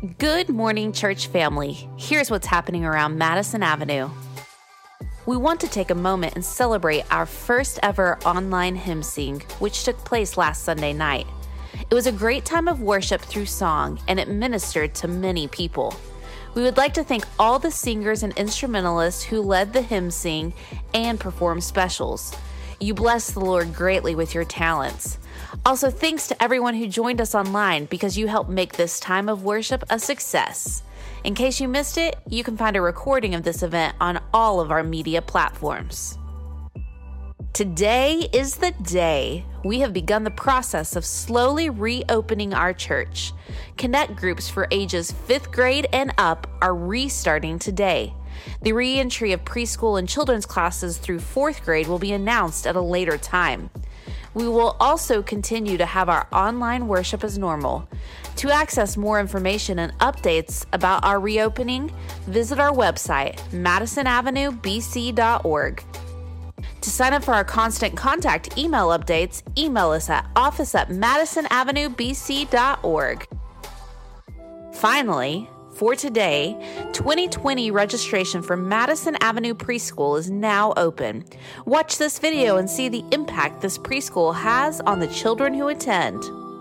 Good morning, church family. Here's what's happening around Madison Avenue. We want to take a moment and celebrate our first ever online hymn sing, which took place last Sunday night. It was a great time of worship through song, and it ministered to many people. We would like to thank all the singers and instrumentalists who led the hymn sing and performed specials. You blessed the Lord greatly with your talents. Also, thanks to everyone who joined us online because you helped make this time of worship a success. In case you missed it, you can find a recording of this event on all of our media platforms. Today is the day we have begun the process of slowly reopening our church. Connect groups for ages 5th grade and up are restarting today. The re-entry of preschool and children's classes through 4th grade will be announced at a later time. We will also continue to have our online worship as normal. To access more information and updates about our reopening, visit our website, madisonavenuebc.org. To sign up for our constant contact email updates, email us at office@madisonavenuebc.org. Finally, for today, 2020 registration for Madison Avenue Preschool is now open. Watch this video and see the impact this preschool has on the children who attend.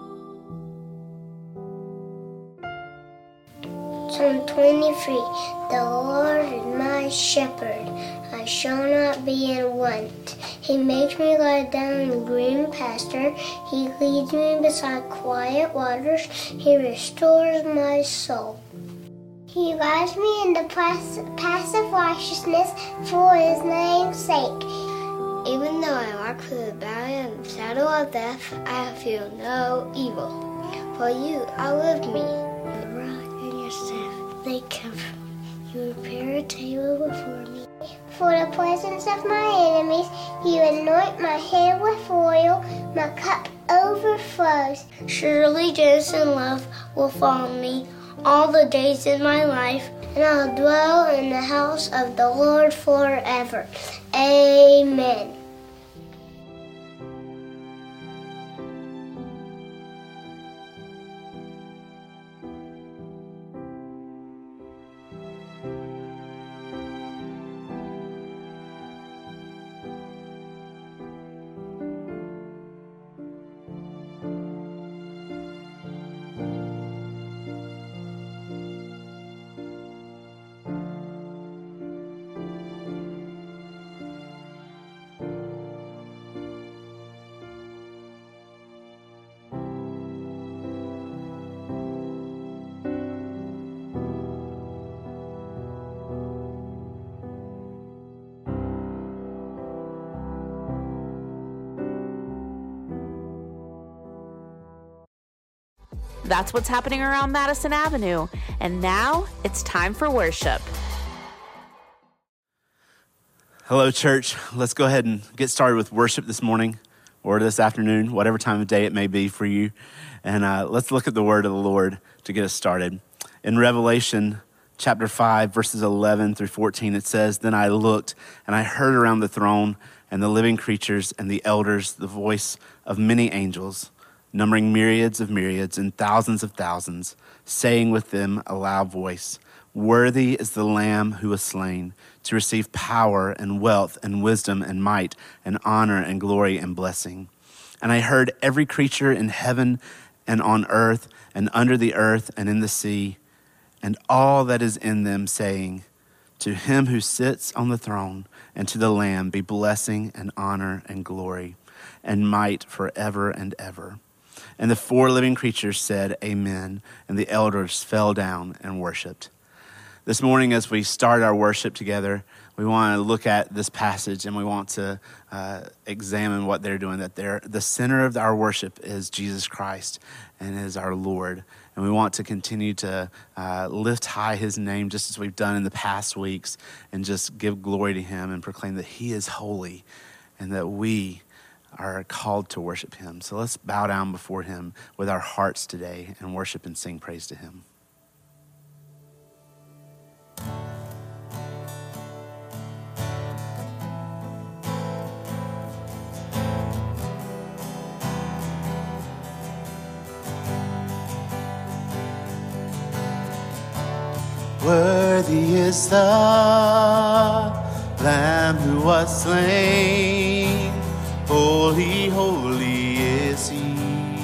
Psalm 23. The Lord is my shepherd, I shall not be in want. He makes me lie down in green pasture. He leads me beside quiet waters. He restores my soul. He guides me in the path of righteousness for his name's sake. Even though I walk through the valley of the shadow of death, I feel no evil. For you are with me. Your rod and your staff, they comfort me. You prepare a table before me. For the presence of my enemies, you anoint my head with oil. My cup overflows. Surely goodness and love will follow me all the days of my life, and I'll dwell in the house of the Lord forever. Amen. That's what's happening around Madison Avenue. And now it's time for worship. Hello, church. Let's go ahead and get started with worship this morning or this afternoon, whatever time of day it may be for you. And let's look at the word of the Lord to get us started. In Revelation chapter 5, verses 11 through 14, it says, Then I looked, and I heard around the throne and the living creatures and the elders the voice of many angels, numbering myriads of myriads and thousands of thousands, saying with them a loud voice, Worthy is the Lamb who was slain to receive power and wealth and wisdom and might and honor and glory and blessing. And I heard every creature in heaven and on earth and under the earth and in the sea, and all that is in them saying, To him who sits on the throne and to the Lamb be blessing and honor and glory and might forever and ever. And the 4 living creatures said, Amen, and the elders fell down and worshiped. This morning, as we start our worship together, we want to look at this passage and we want to examine what they're doing, that the center of our worship is Jesus Christ and is our Lord. And we want to continue to lift high his name just as we've done in the past weeks and just give glory to him and proclaim that he is holy and that we are called to worship him. So let's bow down before him with our hearts today and worship and sing praise to him. Worthy is the Lamb who was slain. Holy, holy is he.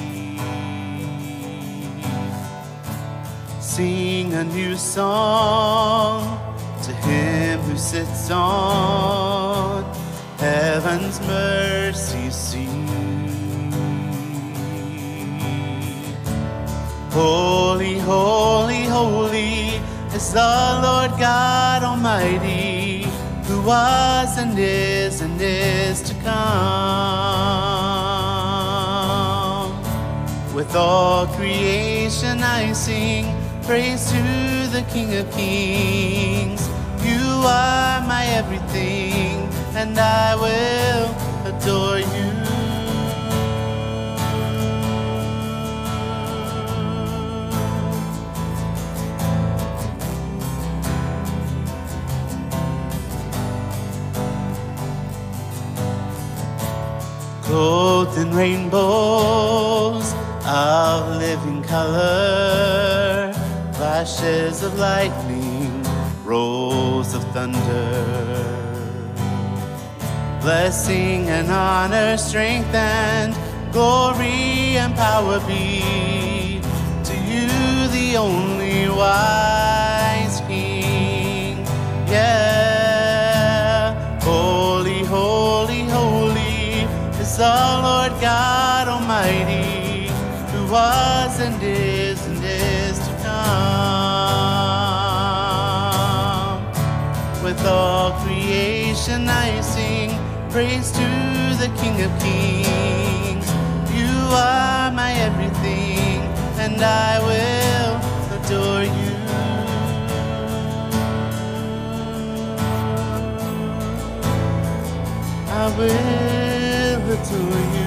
Sing a new song to him who sits on heaven's mercy seat. Holy, holy, holy is the Lord God Almighty, who was and is to come. With all creation I sing praise to the King of Kings. You are my everything, and I will adore you. Clothed in rainbows of living color, flashes of lightning, rolls of thunder. Blessing and honor, strength and glory and power be to you, the only wise King. Yeah, holy, holy, holy is the Lord God Almighty, who was and is to come. With all creation I sing praise to the King of Kings. You are my everything, and I will adore you. I will adore you.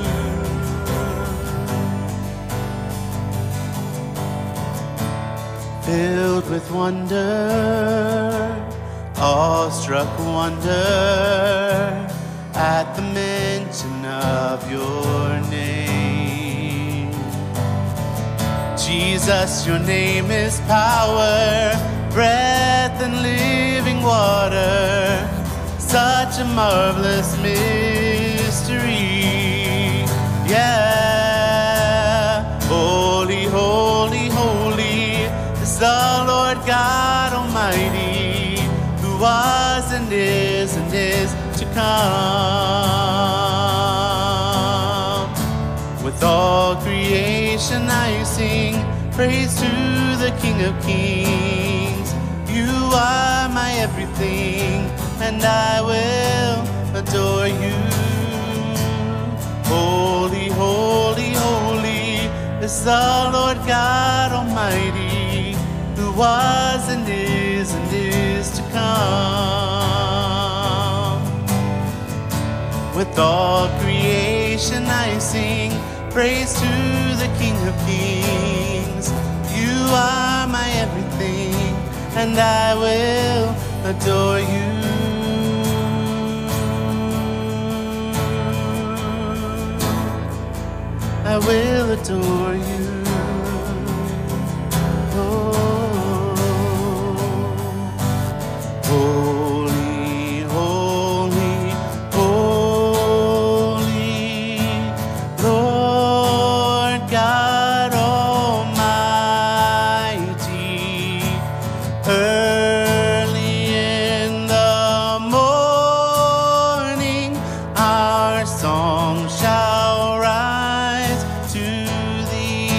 Filled with wonder, awestruck wonder at the mention of your name. Jesus, your name is power, breath and living water, such a marvelous mystery. Yeah, holy, holy, holy is the Lord God Almighty, who was and is to come. With all creation I sing praise to the King of Kings. You are my everything, and I will adore you. Holy, holy, holy is the Lord God Almighty, who was and is to come. With all creation I sing praise to the King of Kings. You are my everything, and I will adore you. I will adore you. Holy, holy, holy, Lord God Almighty. Early in the morning, our song shall rise to thee.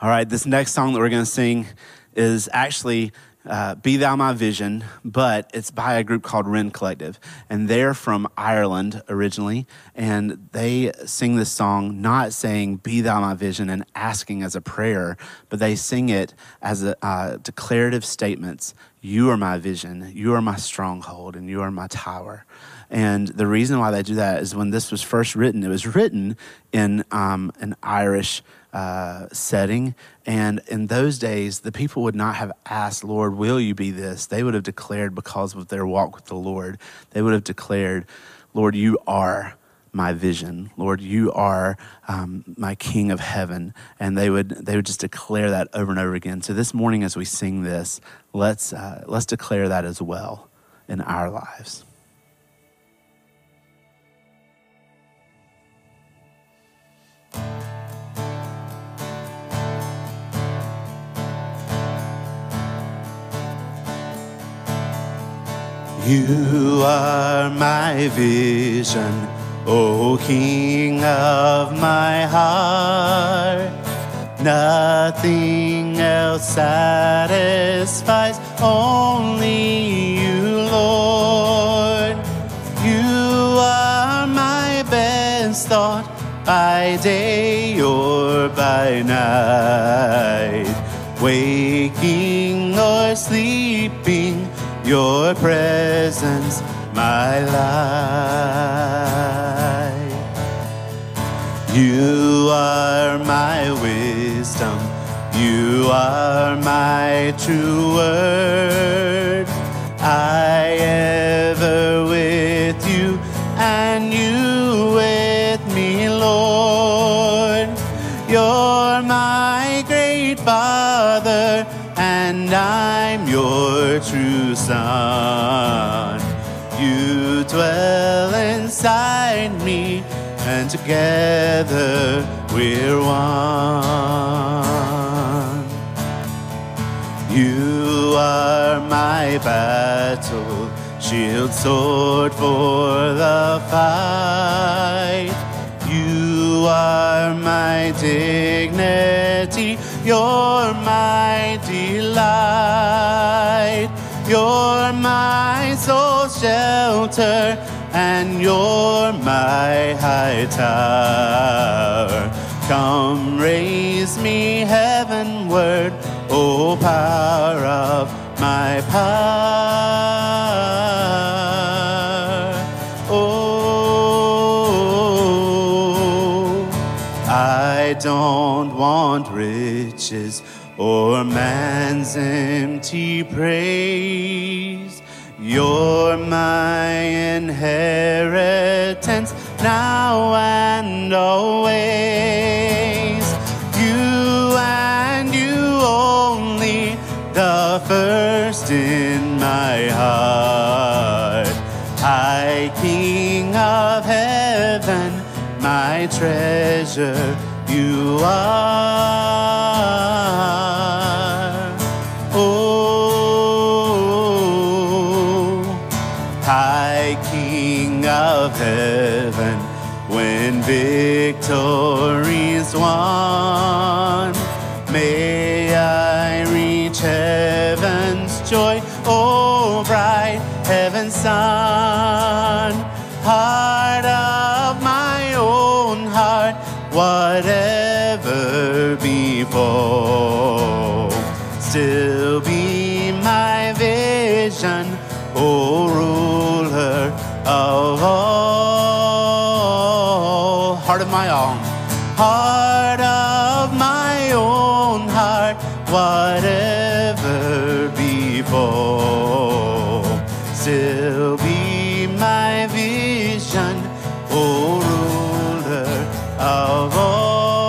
All right, this next song that we're going to sing is actually Be Thou My Vision, but it's by a group called Wren Collective. And they're from Ireland originally, and they sing this song not saying, Be Thou My Vision, and asking as a prayer, but they sing it as a declarative statements. You are my vision, you are my stronghold, and you are my tower. And the reason why they do that is when this was first written, it was written in an Irish setting. And in those days, the people would not have asked, Lord, will you be this? They would have declared, because of their walk with the Lord, they would have declared, Lord, you are my vision. Lord, you are my King of heaven. And they would just declare that over and over again. So this morning as we sing this, let's declare that as well in our lives. You are my vision, O King of my heart. Nothing else satisfies, only you, Lord. You are my best thought, by day or by night. Waking or sleeping, your presence, my life. You are my wisdom, you are my true word. I ever with you, and you with me, Lord. You're my great Father, and I'm your true Son. You dwell inside me, and together we're one. You are my battle, shield, sword for the fight. You are my dignity, you're my delight. You're my soul's shelter, and you're my high tower. Come raise me heavenward, O power of my power. Oh, I don't want riches or man's empty praise. You're my inheritance, now and always. You and you only, the first in my heart. High King of heaven, my treasure, you are. High King of heaven, when victory's won, may I reach heaven's joy, oh bright heaven's sun. Heart of my own heart, whatever befall, still be my vision, O ruler of all. Heart of my own, heart of my own heart, whatever befall, still be my vision, O ruler of all.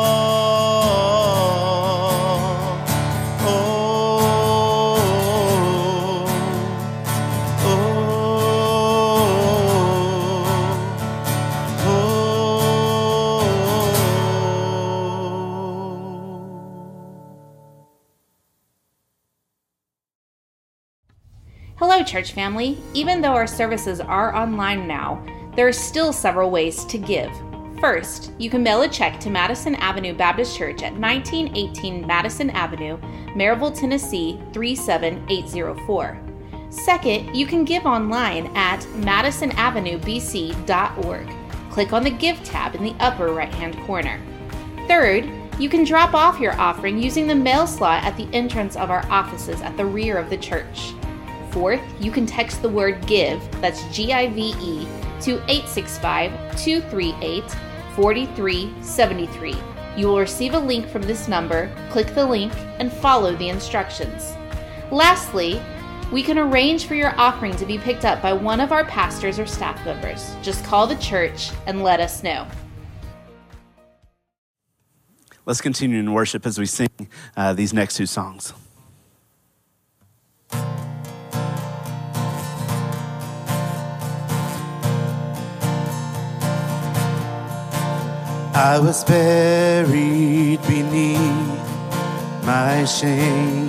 Hello, church family. Even though our services are online now, there are still several ways to give. First, you can mail a check to Madison Avenue Baptist Church at 1918 Madison Avenue, Maryville, Tennessee 37804. Second, you can give online at MadisonAvenueBC.org. Click on the Give tab in the upper right-hand corner. Third, you can drop off your offering using the mail slot at the entrance of our offices at the rear of the church. Fourth, you can text the word GIVE, that's G-I-V-E, to 865-238-4373. You will receive a link from this number, click the link, and follow the instructions. Lastly, we can arrange for your offering to be picked up by one of our pastors or staff members. Just call the church and let us know. Let's continue in worship as we sing these next two songs. I was buried beneath my shame.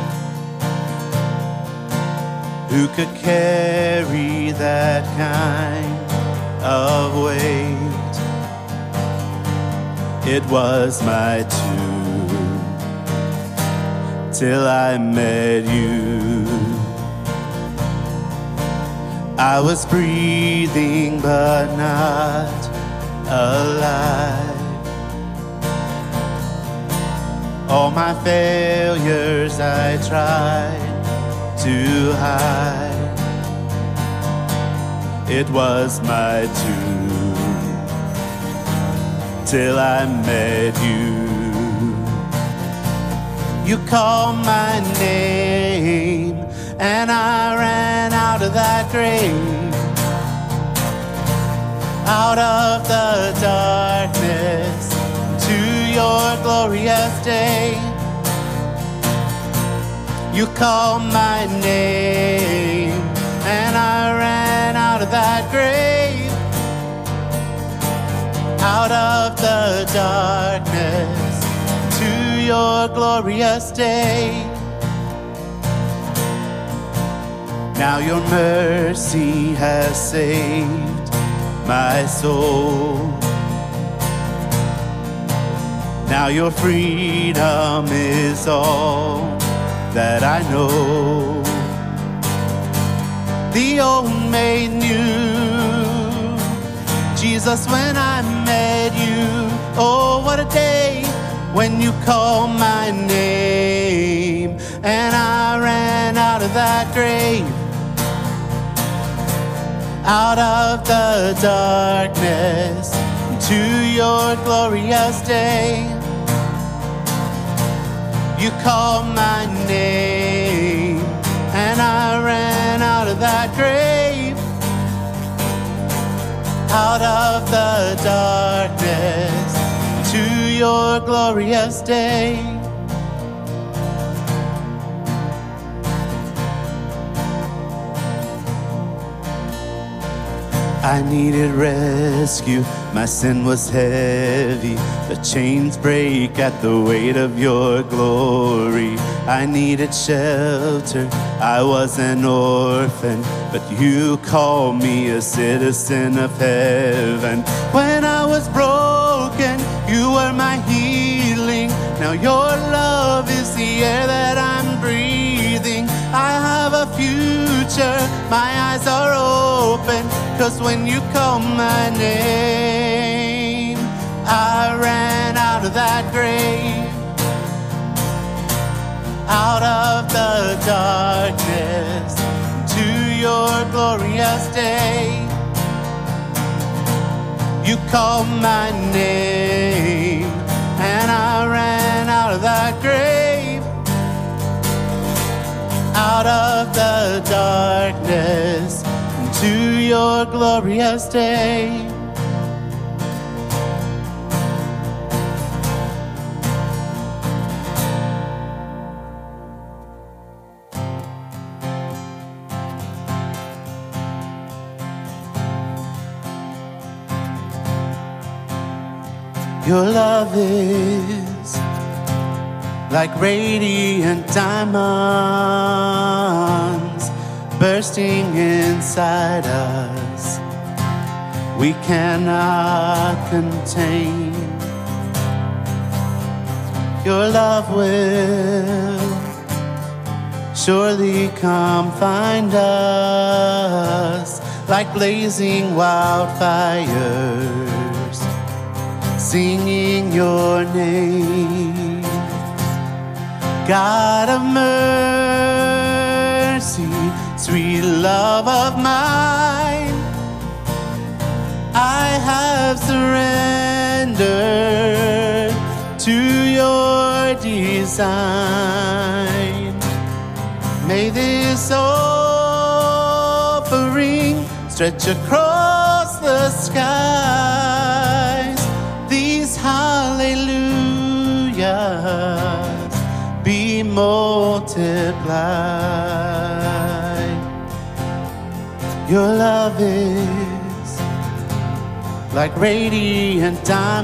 Who could carry that kind of weight? It was my tomb till I met you. I was breathing but not alive. All my failures I tried to hide. It was my tomb till I met you. You called my name and I ran out of that grave, out of the darkness to your glorious day. You called my name and I ran out of that grave, out of the darkness to your glorious day. Now your mercy has saved my soul. Now your freedom is all that I know. The old made new, Jesus, when I met you. Oh, what a day when you called my name and I ran out of that grave, out of the darkness to your glorious day. You called my name and I ran out of that grave, out of the darkness to your glorious day. I needed rescue, my sin was heavy. The chains break at the weight of your glory. I needed shelter, I was an orphan, but you called me a citizen of heaven. When I was broken, you were my healing. Now your love is the air that I'm breathing. I have a future, my eyes are open, 'cause when you call my name, I ran out of that grave, out of the darkness to your glorious day. You called my name and I ran out of that grave, out of the darkness to your glorious day. Your love is like radiant diamonds bursting inside us. we cannot contain. Your love will surely come find us like blazing wildfires, singing your name. God of mercy, sweet love of mine, I have surrendered to your design. May this offering stretch across the skies. These hallelujahs be multiplied. Your love is like radiant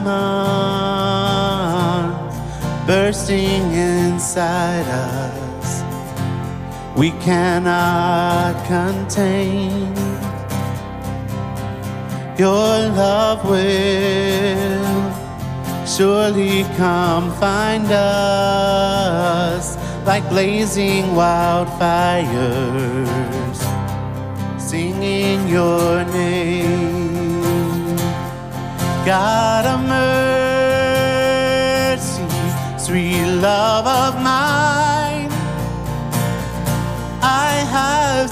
diamonds bursting inside us. We cannot contain. Your love will surely come find us like blazing wildfires, singing your name. God of mercy, sweet love of mine, I have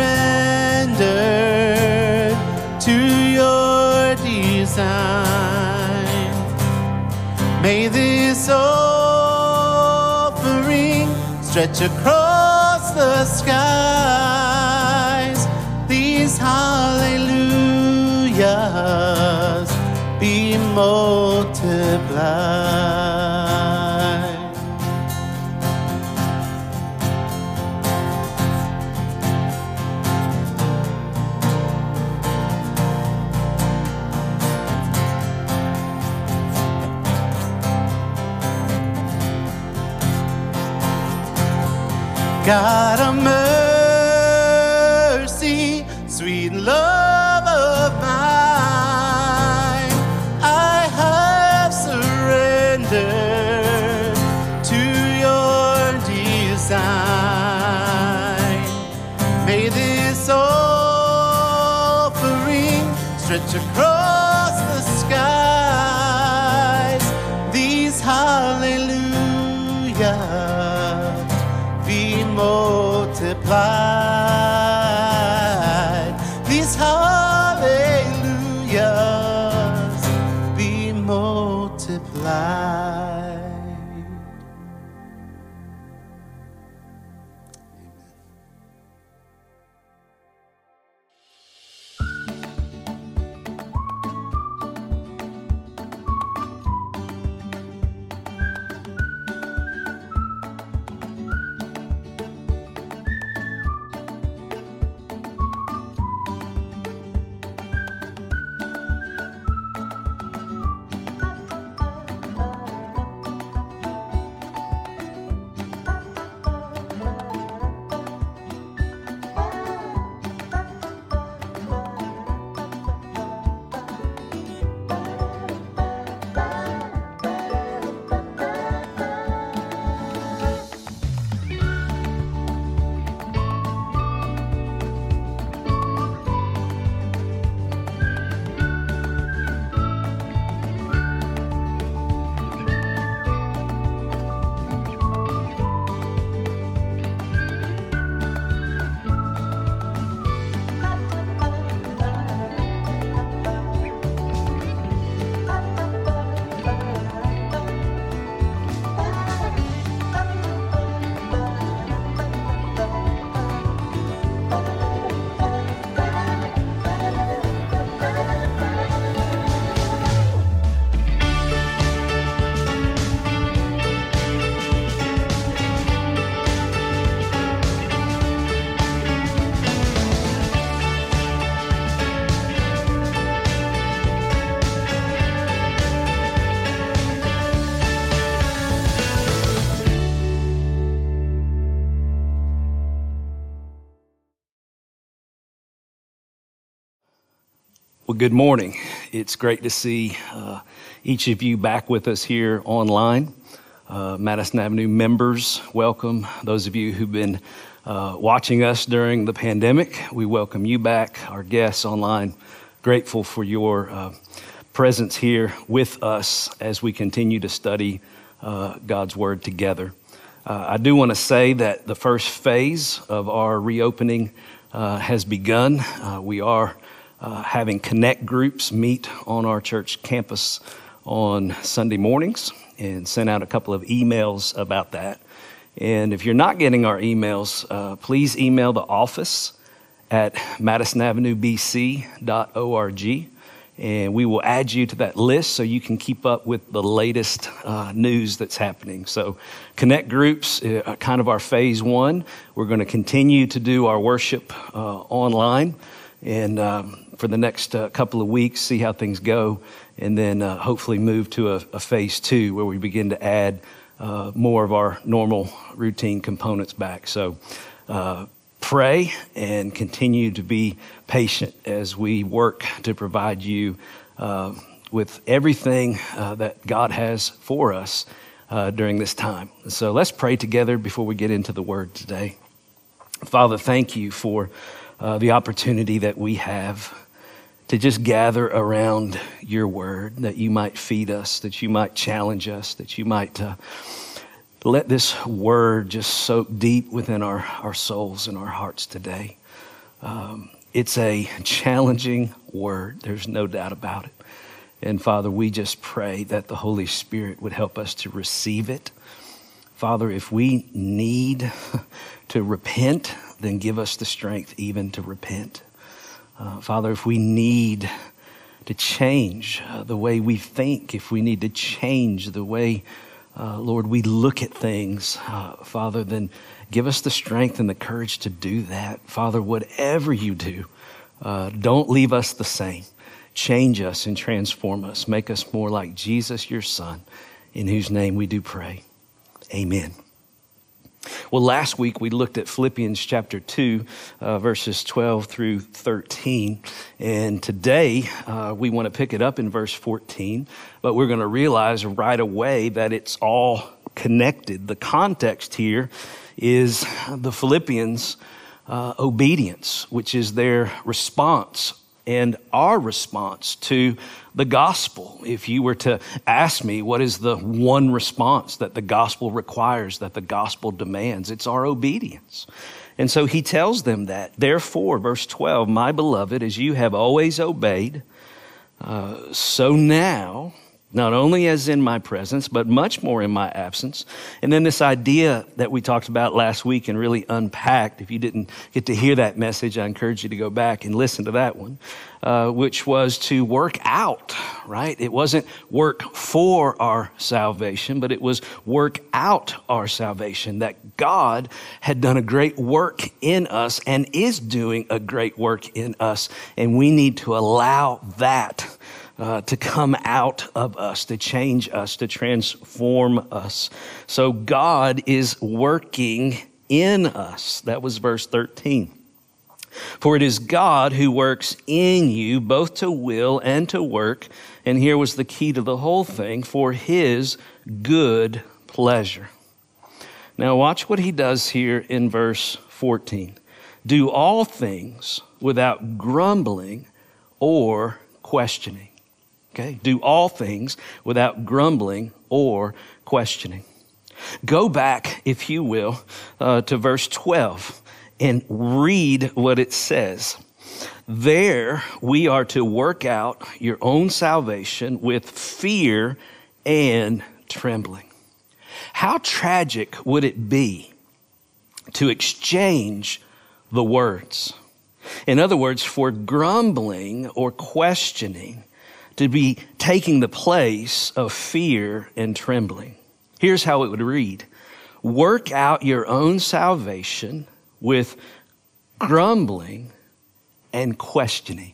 surrendered to your design. May this offering stretch across the skies. These hallelujahs be multiplied. God of mercy, sweet love of mine, I have surrendered to your design. May this offering stretch across the skies. These hallelujahs be multiplied. These hallelujahs be multiplied. Well, good morning. It's great to see each of you back with us here online. Madison Avenue members, welcome. Those of you who've been watching us during the pandemic, we welcome you back. Our guests online, grateful for your presence here with us as we continue to study God's Word together. I do want to say that the first phase of our reopening has begun. We are having connect groups meet on our church campus on Sunday mornings, and sent out a couple of emails about that. And if you're not getting our emails, please email the office at madisonavenuebc.org, and we will add you to that list so you can keep up with the latest news that's happening. So connect groups, kind of our phase one. We're going to continue to do our worship online, and for the next couple of weeks, see how things go, and then hopefully move to a phase two where we begin to add more of our normal routine components back. So pray and continue to be patient as we work to provide you with everything that God has for us during this time. So let's pray together before we get into the Word today. Father, thank you for the opportunity that we have to just gather around your word, that you might feed us, that you might challenge us, that you might let this word just soak deep within our souls and our hearts today. It's a challenging word. There's no doubt about it. And Father, we just pray that the Holy Spirit would help us to receive it. Father, if we need to repent, then give us the strength even to repent. Father, if we need to change the way we think, if we need to change the way, Lord, we look at things, Father, then give us the strength and the courage to do that. Father, whatever you do, don't leave us the same. Change us and transform us. Make us more like Jesus, your Son, in whose name we do pray. Amen. Well, last week we looked at Philippians chapter 2, verses 12 through 13. And today we want to pick it up in verse 14, but we're going to realize right away that it's all connected. The context here is the Philippians' obedience, which is their response and our response to the gospel. If you were to ask me, what is the one response that the gospel requires, that the gospel demands? It's our obedience. And so he tells them that. Therefore, verse 12, my beloved, as you have always obeyed, so now, not only as in my presence, but much more in my absence. And then this idea that we talked about last week and really unpacked. If you didn't get to hear that message, I encourage you to go back and listen to that one, which was to work out, right? It wasn't work for our salvation, but it was work out our salvation, that God had done a great work in us and is doing a great work in us. And we need to allow that to come out of us, to change us, to transform us. So God is working in us. That was verse 13. For it is God who works in you both to will and to work. And here was the key to the whole thing, for his good pleasure. Now watch what he does here in verse 14. Do all things without grumbling or questioning. Okay, do all things without grumbling or questioning. Go back, if you will, to verse 12 and read what it says. There we are to work out your own salvation with fear and trembling. How tragic would it be to exchange the words? In other words, for grumbling or questioning to be taking the place of fear and trembling. Here's how it would read. Work out your own salvation with grumbling and questioning.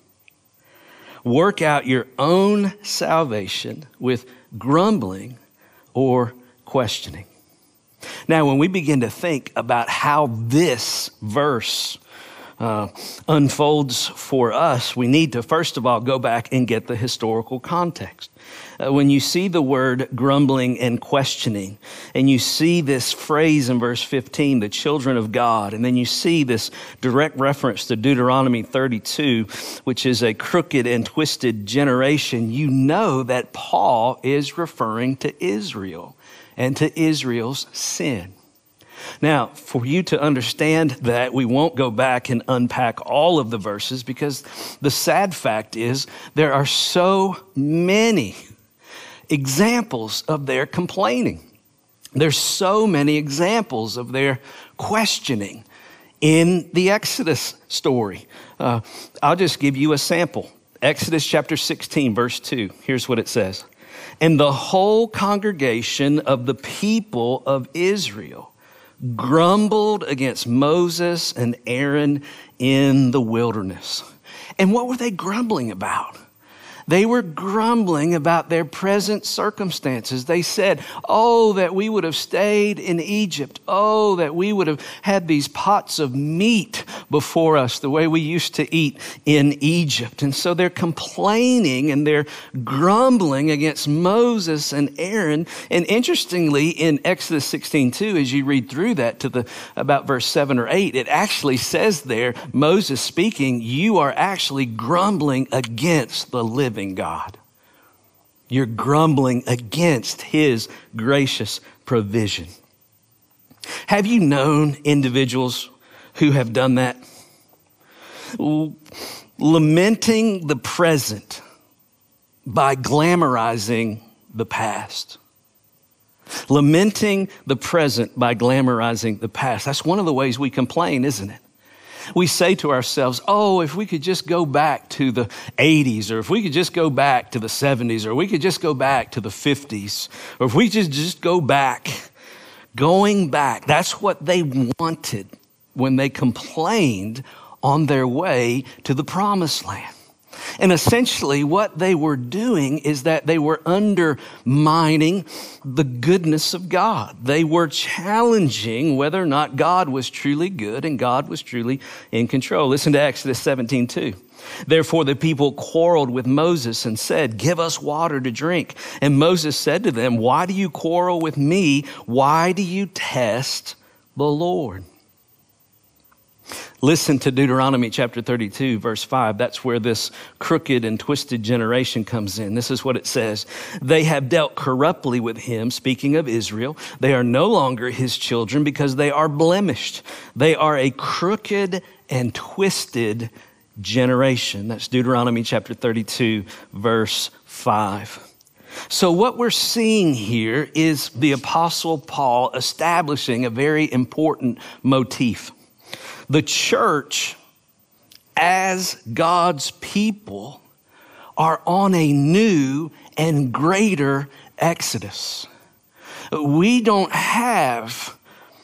Work out your own salvation with grumbling or questioning. Now, when we begin to think about how this verse unfolds for us, we need to, first of all, go back and get the historical context. When you see the word grumbling and questioning, and you see this phrase in verse 15, the children of God, and then you see this direct reference to Deuteronomy 32, which is a crooked and twisted generation, you know that Paul is referring to Israel and to Israel's sin. Now, for you to understand that, we won't go back and unpack all of the verses, because the sad fact is there are so many examples of their complaining. There's so many examples of their questioning in the Exodus story. I'll just give you a sample. Exodus chapter 16, verse 2. Here's what it says. And the whole congregation of the people of Israel grumbled against Moses and Aaron in the wilderness. And what were they grumbling about? They were grumbling about their present circumstances. They said, oh, that we would have stayed in Egypt. Oh, that we would have had these pots of meat before us the way we used to eat in Egypt. And so they're complaining and they're grumbling against Moses and Aaron. And interestingly, in Exodus 16:2, as you read through that to about verse 7 or 8, it actually says there, Moses speaking, you are actually grumbling against the living God. You're grumbling against his gracious provision. Have you known individuals who have done that? Lamenting the present by glamorizing the past. Lamenting the present by glamorizing the past. That's one of the ways we complain, isn't it? We say to ourselves, oh, if we could just go back to the 80s, or if we could just go back to the 70s, or we could just go back to the 50s, or if we could just go back. Going back, that's what they wanted when they complained on their way to the promised land. And essentially what they were doing is that they were undermining the goodness of God. They were challenging whether or not God was truly good and God was truly in control. Listen to Exodus 17:2. Therefore the people quarreled with Moses and said, give us water to drink. And Moses said to them, why do you quarrel with me? Why do you test the Lord? Listen to Deuteronomy chapter 32, verse 5. That's where this crooked and twisted generation comes in. This is what it says. They have dealt corruptly with him, speaking of Israel. They are no longer his children because they are blemished. They are a crooked and twisted generation. That's Deuteronomy chapter 32, verse 5. So what we're seeing here is the Apostle Paul establishing a very important motif. The church, as God's people, are on a new and greater exodus. We don't have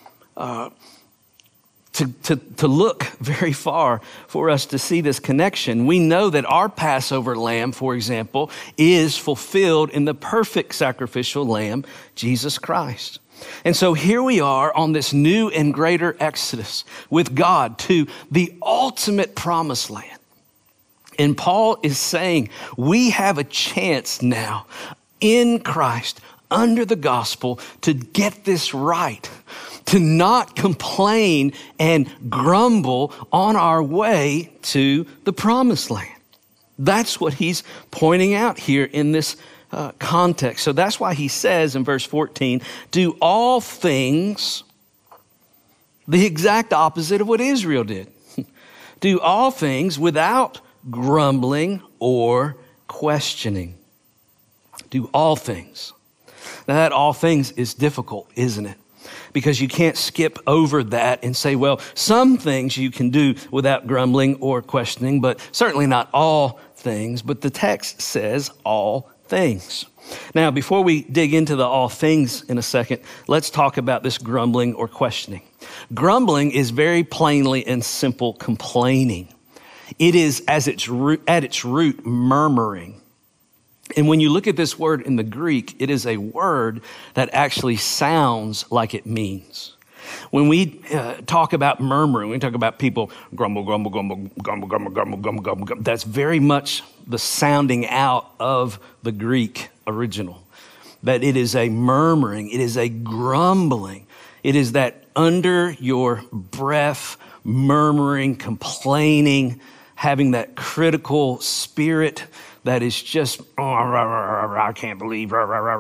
to look very far for us to see this connection. We know that our Passover lamb, for example, is fulfilled in the perfect sacrificial lamb, Jesus Christ. And so here we are on this new and greater exodus with God to the ultimate promised land. And Paul is saying we have a chance now in Christ under the gospel to get this right, to not complain and grumble on our way to the promised land. That's what he's pointing out here in this context. So that's why he says in verse 14, do all things the exact opposite of what Israel did. Do all things without grumbling or questioning. Do all things. Now that all things is difficult, isn't it? Because you can't skip over that and say, well, some things you can do without grumbling or questioning, but certainly not all things. But the text says all things. Now, before we dig into the all things in a second, let's talk about this grumbling or questioning. Grumbling is very plainly and simple complaining. It is at its root murmuring. And when you look at this word in the Greek, it is a word that actually sounds like it means. When we talk about murmuring, we talk about people grumble, grumble, grumble, grumble, grumble, grumble, grumble, grumble, grumble. That's very much the sounding out of the Greek original. That it is a murmuring, it is a grumbling. It is that under your breath, murmuring, complaining, having that critical spirit that is just, I can't believe,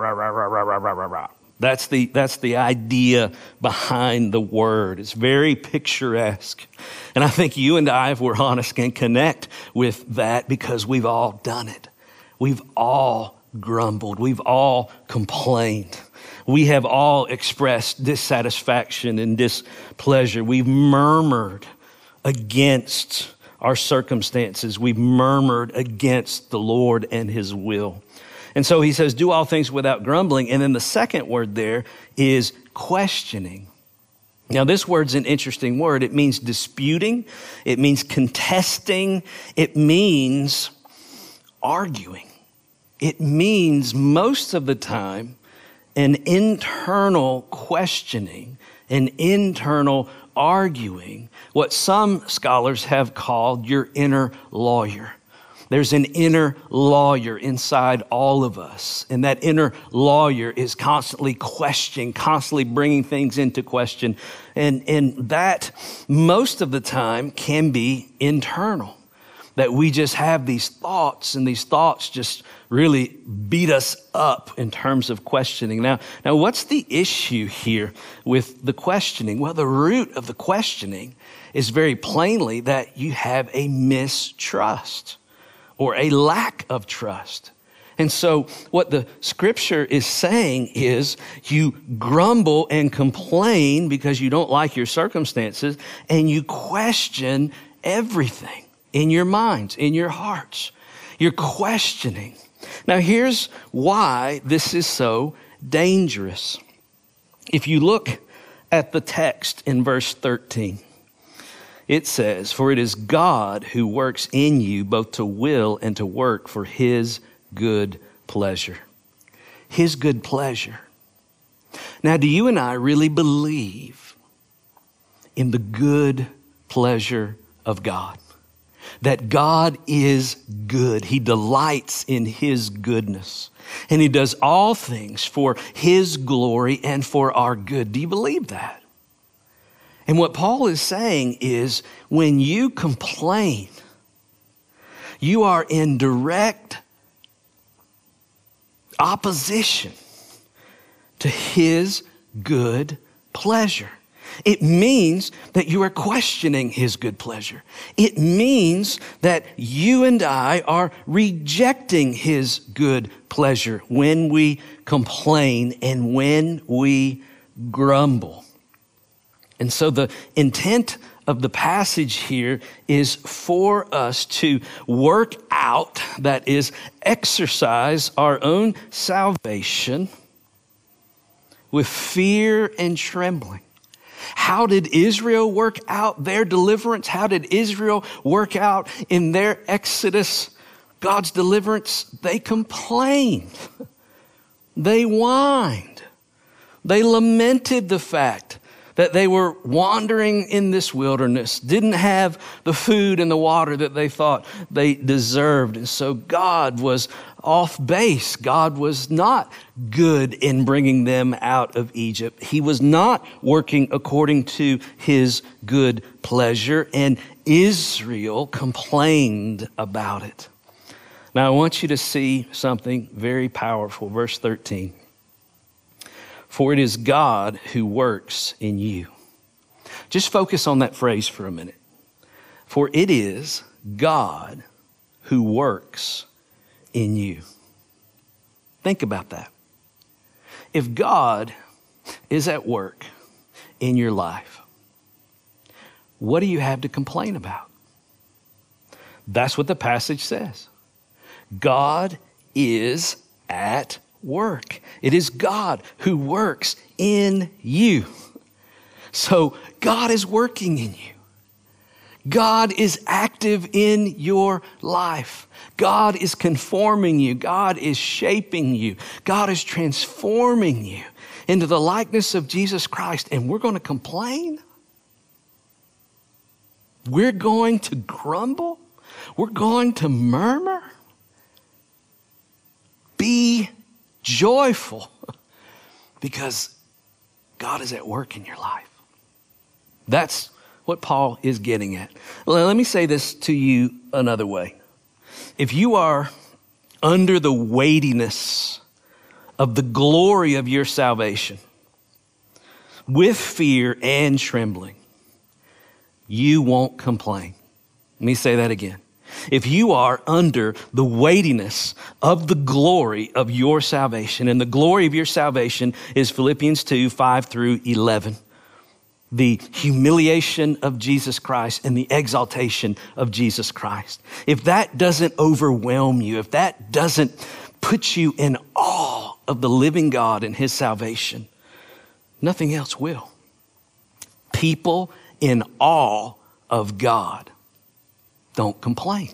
That's the idea behind the word. It's very picturesque. And I think you and I, if we're honest, can connect with that because we've all done it. We've all grumbled. We've all complained. We have all expressed dissatisfaction and displeasure. We've murmured against our circumstances. We've murmured against the Lord and his will. And so he says, do all things without grumbling. And then the second word there is questioning. Now, this word's an interesting word. It means disputing. It means contesting. It means arguing. It means most of the time an internal questioning, an internal arguing, what some scholars have called your inner lawyer. There's an inner lawyer inside all of us. And that inner lawyer is constantly questioning, constantly bringing things into question. And that most of the time can be internal. That we just have these thoughts and these thoughts just really beat us up in terms of questioning. Now what's the issue here with the questioning? Well, the root of the questioning is very plainly that you have a mistrust or a lack of trust. And so what the scripture is saying is you grumble and complain because you don't like your circumstances and you question everything in your minds, in your hearts. You're questioning. Now here's why this is so dangerous. If you look at the text in verse 13, it says, for it is God who works in you both to will and to work for his good pleasure. His good pleasure. Now, do you and I really believe in the good pleasure of God? That God is good. He delights in his goodness. And he does all things for his glory and for our good. Do you believe that? And what Paul is saying is when you complain, you are in direct opposition to his good pleasure. It means that you are questioning his good pleasure. It means that you and I are rejecting his good pleasure when we complain and when we grumble. And so the intent of the passage here is for us to work out, that is, exercise our own salvation with fear and trembling. How did Israel work out their deliverance? How did Israel work out in their exodus, God's deliverance? They complained. They whined. They lamented the fact that they were wandering in this wilderness, didn't have the food and the water that they thought they deserved. And so God was off base. God was not good in bringing them out of Egypt. He was not working according to his good pleasure, and Israel complained about it. Now, I want you to see something very powerful. Verse 13. For it is God who works in you. Just focus on that phrase for a minute. For it is God who works in you. Think about that. If God is at work in your life, what do you have to complain about? That's what the passage says. God is at work. It is God who works in you. So God is working in you. God is active in your life. God is conforming you. God is shaping you. God is transforming you into the likeness of Jesus Christ, and we're going to complain? We're going to grumble? We're going to murmur? Be joyful because God is at work in your life. That's what Paul is getting at. Let me say this to you another way. If you are under the weightiness of the glory of your salvation, with fear and trembling, you won't complain. Let me say that again. If you are under the weightiness of the glory of your salvation, and the glory of your salvation is Philippians 2, 5 through 11, the humiliation of Jesus Christ and the exaltation of Jesus Christ. If that doesn't overwhelm you, if that doesn't put you in awe of the living God and his salvation, nothing else will. People in awe of God don't complain.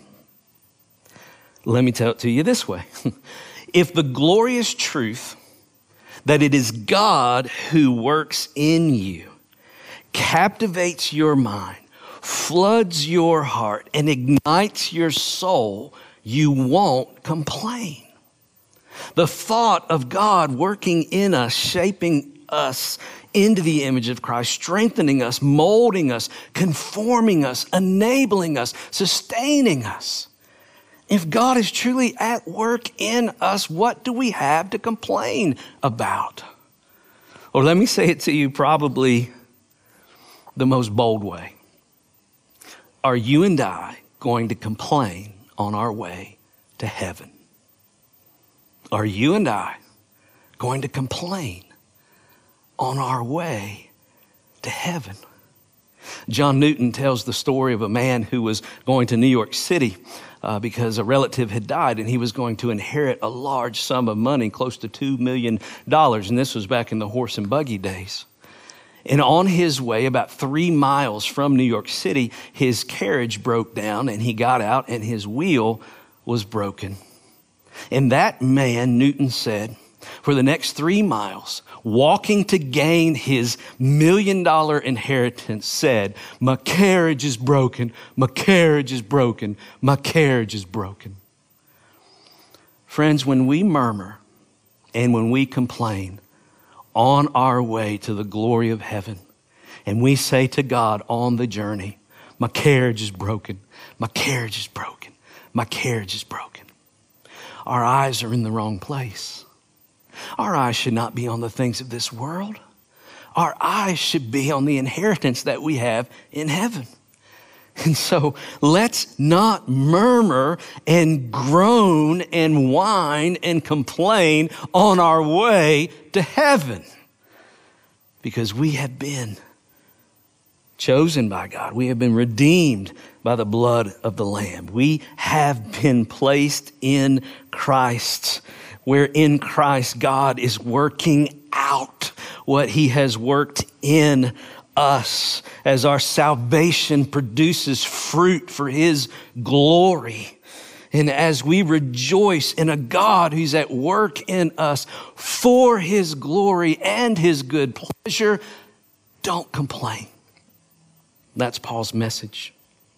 Let me tell it to you this way. If the glorious truth that it is God who works in you captivates your mind, floods your heart, and ignites your soul, you won't complain. The thought of God working in us, shaping us into the image of Christ, strengthening us, molding us, conforming us, enabling us, sustaining us. If God is truly at work in us, what do we have to complain about? Or let me say it to you probably the most bold way. Are you and I going to complain on our way to heaven? Are you and I going to complain on our way to heaven? John Newton tells the story of a man who was going to New York City because a relative had died, and he was going to inherit a large sum of money, close to $2 million. And this was back in the horse and buggy days. And on his way, about 3 miles from New York City, his carriage broke down, and he got out, and his wheel was broken. And that man, Newton said, for the next 3 miles, walking to gain his $1 million inheritance, said, "My carriage is broken, my carriage is broken, my carriage is broken." Friends, when we murmur and when we complain on our way to the glory of heaven, and we say to God on the journey, "My carriage is broken, my carriage is broken, my carriage is broken," our eyes are in the wrong place. Our eyes should not be on the things of this world. Our eyes should be on the inheritance that we have in heaven. And so let's not murmur and groan and whine and complain on our way to heaven, because we have been chosen by God. We have been redeemed by the blood of the Lamb. We have been placed in Christ, where in Christ God is working out what he has worked in us as our salvation produces fruit for his glory. And as we rejoice in a God who's at work in us for his glory and his good pleasure, don't complain. That's Paul's message.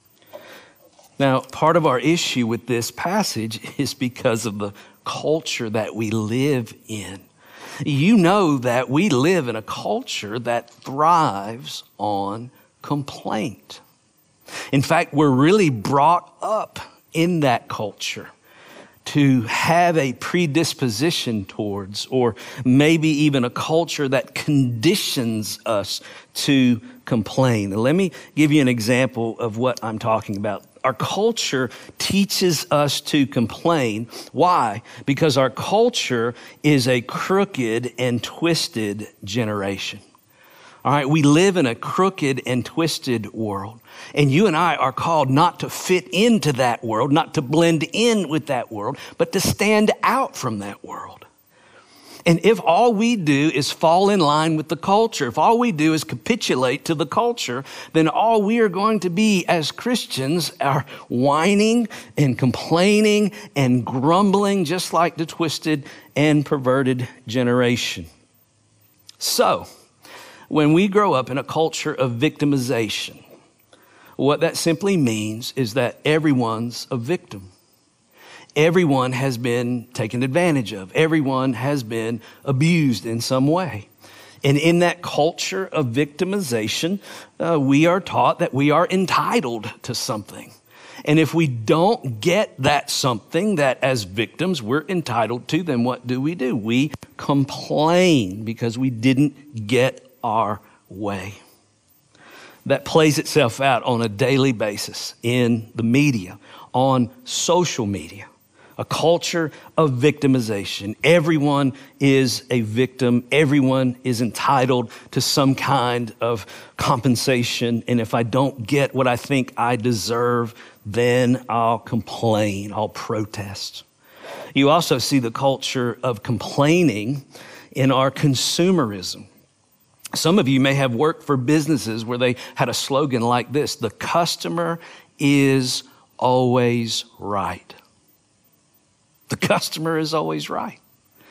Now, part of our issue with this passage is because of the culture that we live in. You know that we live in a culture that thrives on complaint. In fact, we're really brought up in that culture to have a predisposition towards, or maybe even a culture that conditions us to complain. Let me give you an example of what I'm talking about. Our culture teaches us to complain. Why? Because our culture is a crooked and twisted generation. All right, we live in a crooked and twisted world. And you and I are called not to fit into that world, not to blend in with that world, but to stand out from that world. And if all we do is fall in line with the culture, if all we do is capitulate to the culture, then all we are going to be as Christians are whining and complaining and grumbling, just like the twisted and perverted generation. So, when we grow up in a culture of victimization, what that simply means is that everyone's a victim. Everyone has been taken advantage of. Everyone has been abused in some way. And in that culture of victimization, we are taught that we are entitled to something. And if we don't get that something that as victims we're entitled to, then what do? We complain because we didn't get our way. That plays itself out on a daily basis in the media, on social media. A culture of victimization. Everyone is a victim. Everyone is entitled to some kind of compensation. And if I don't get what I think I deserve, then I'll complain. I'll protest. You also see the culture of complaining in our consumerism. Some of you may have worked for businesses where they had a slogan like this: the customer is always right. The customer is always right.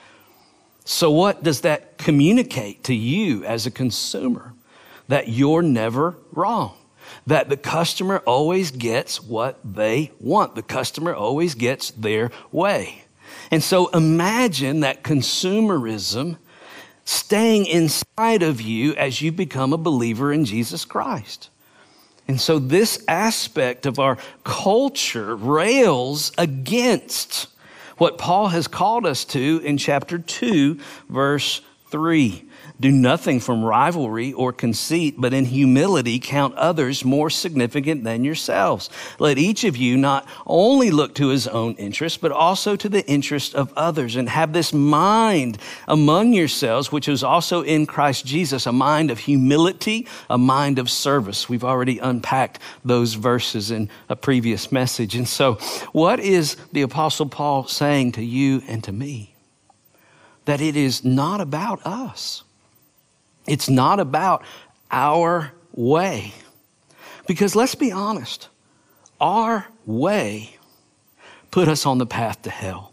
So what does that communicate to you as a consumer? That you're never wrong. That the customer always gets what they want. The customer always gets their way. And so imagine that consumerism staying inside of you as you become a believer in Jesus Christ. And so this aspect of our culture rails against what Paul has called us to in chapter 2, verse 3. Do nothing from rivalry or conceit, but in humility count others more significant than yourselves. Let each of you not only look to his own interest, but also to the interest of others, and have this mind among yourselves, which is also in Christ Jesus, a mind of humility, a mind of service. We've already unpacked those verses in a previous message. And so what is the Apostle Paul saying to you and to me? That it is not about us. It's not about our way. Because let's be honest, our way put us on the path to hell.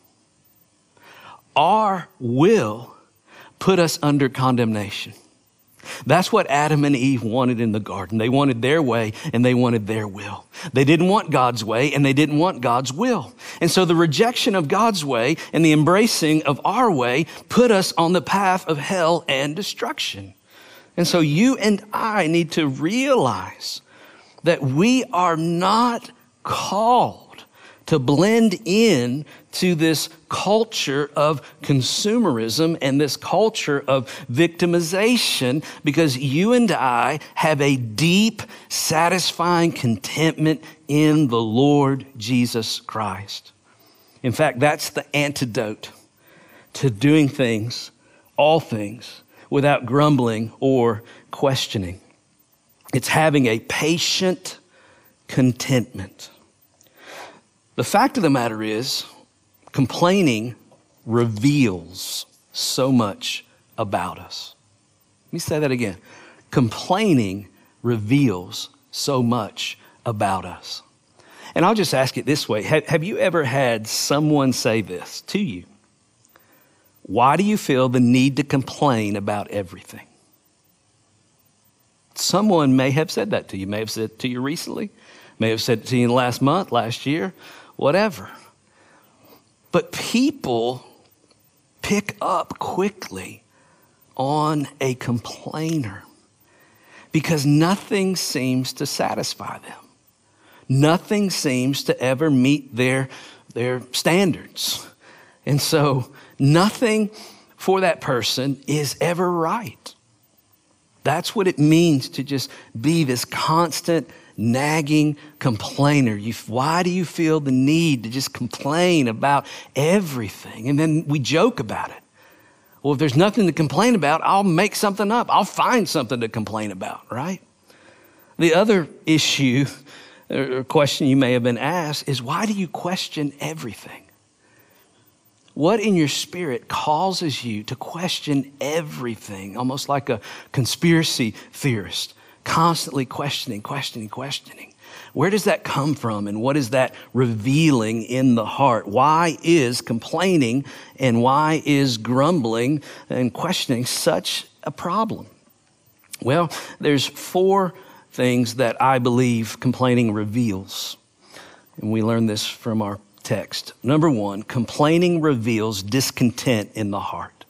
Our will put us under condemnation. That's what Adam and Eve wanted in the garden. They wanted their way and they wanted their will. They didn't want God's way and they didn't want God's will. And so the rejection of God's way and the embracing of our way put us on the path of hell and destruction. And so you and I need to realize that we are not called to blend in to this culture of consumerism and this culture of victimization, because you and I have a deep, satisfying contentment in the Lord Jesus Christ. In fact, that's the antidote to doing things, all things, without grumbling or questioning. It's having a patient contentment. The fact of the matter is, complaining reveals so much about us. Let me say that again. Complaining reveals so much about us. And I'll just ask it this way. Have you ever had someone say this to you? Why do you feel the need to complain about everything? Someone may have said that to you, may have said it to you recently, may have said it to you in the last month, last year, whatever. But people pick up quickly on a complainer because nothing seems to satisfy them. Nothing seems to ever meet their standards. And so nothing for that person is ever right. That's what it means to just be this constant nagging complainer. Why do you feel the need to just complain about everything? And then we joke about it. Well, if there's nothing to complain about, I'll make something up. I'll find something to complain about, right? The other issue or question you may have been asked is, why do you question everything? What in your spirit causes you to question everything, almost like a conspiracy theorist, constantly questioning? Where does that come from, and what is that revealing in the heart? Why is complaining and why is grumbling and questioning such a problem? Well, there's 4 things that I believe complaining reveals. And we learn this from our text. Number 1, complaining reveals discontent in the heart.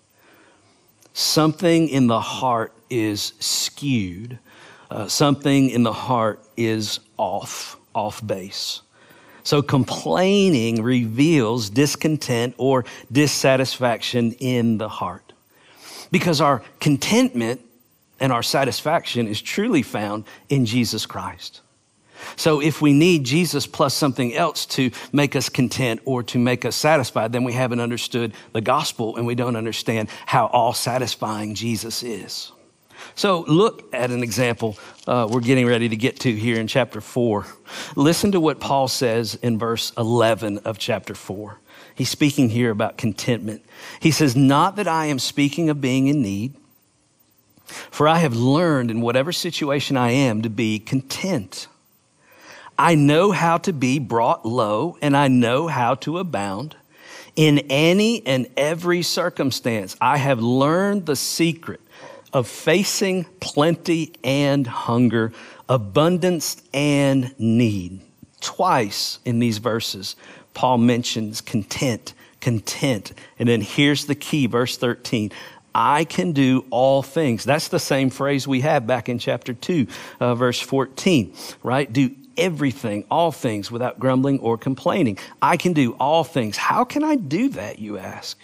Something in the heart is skewed. Something in the heart is off base. So complaining reveals discontent or dissatisfaction in the heart. Because our contentment and our satisfaction is truly found in Jesus Christ. So if we need Jesus plus something else to make us content or to make us satisfied, then we haven't understood the gospel and we don't understand how all-satisfying Jesus is. So look at an example we're getting ready to get to here in chapter 4. Listen to what Paul says in verse 11 of chapter 4. He's speaking here about contentment. He says, "Not that I am speaking of being in need, for I have learned in whatever situation I am to be content. I know how to be brought low, and I know how to abound. In any and every circumstance, I have learned the secret of facing plenty and hunger, abundance and need." Twice in these verses, Paul mentions content. And then here's the key, verse 13. I can do all things. That's the same phrase we have back in chapter 2, verse 14, right? Do everything, all things, without grumbling or complaining. I can do all things. How can I do that, you ask?